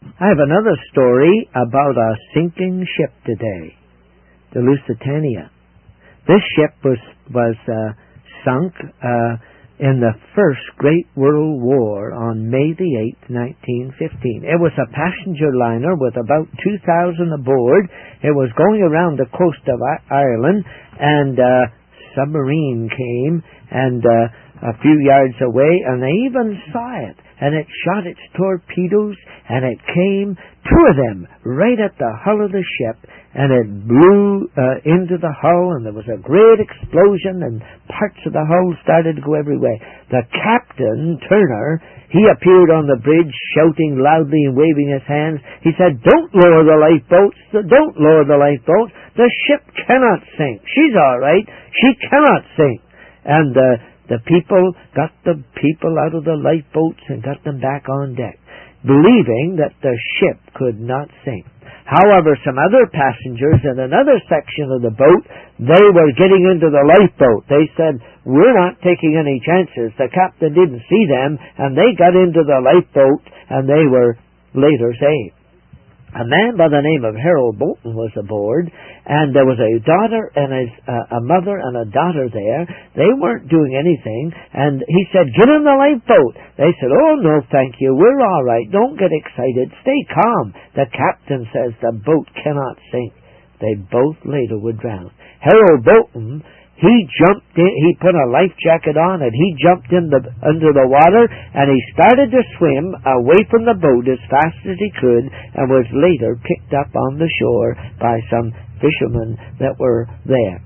I have another story about a sinking ship today, the Lusitania. This ship was sunk in the First Great World War on May the 8th, 1915. It was a passenger liner with about 2,000 aboard. It was going around the coast of Ireland, and a submarine came and a few yards away, and they even saw it. And it shot its torpedoes, and it came, two of them, right at the hull of the ship, and it blew into the hull, and there was a great explosion, and parts of the hull started to go every way. The captain, Turner, he appeared on the bridge, shouting loudly and waving his hands. He said, "Don't lower the lifeboats! Don't lower the lifeboats! The ship cannot sink! She's all right! She cannot sink!" And the people got the people out of the lifeboats and got them back on deck, believing that the ship could not sink. However, some other passengers in another section of the boat, they were getting into the lifeboat. They said, "We're not taking any chances." The captain didn't see them, and they got into the lifeboat, and they were later saved. A man by the name of Harold Bolton was aboard, and there was a daughter and a mother and a daughter there. They weren't doing anything, and he said, "Get in the lifeboat." They said, "Oh, no, thank you. We're all right. Don't get excited. Stay calm. The captain says the boat cannot sink." They both later were drowned. Harold Bolton, he jumped in, he put a life jacket on, and he jumped under the water, and he started to swim away from the boat as fast as he could, and was later picked up on the shore by some fishermen that were there.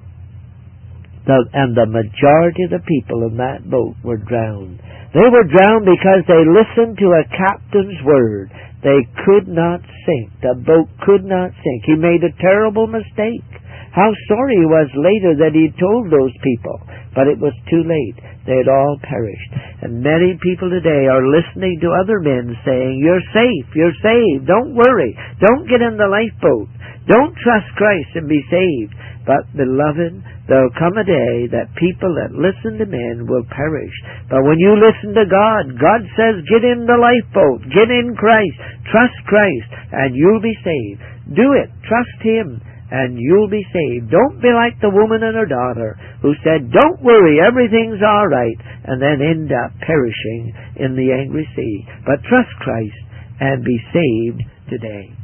And the majority of the people in that boat were drowned. They were drowned because they listened to a captain's word. They could not sink. The boat could not sink. He made a terrible mistake. How sorry he was later that he told those people. But it was too late. They had all perished. And many people today are listening to other men saying, "You're safe, you're saved, don't worry, don't get in the lifeboat, don't trust Christ and be saved." But, beloved, there'll come a day that people that listen to men will perish. But when you listen to God, God says, "Get in the lifeboat, get in Christ, trust Christ, and you'll be saved." Do it, trust Him, and you'll be saved. Don't be like the woman and her daughter who said, "Don't worry, everything's all right," and then end up perishing in the angry sea. But trust Christ and be saved today.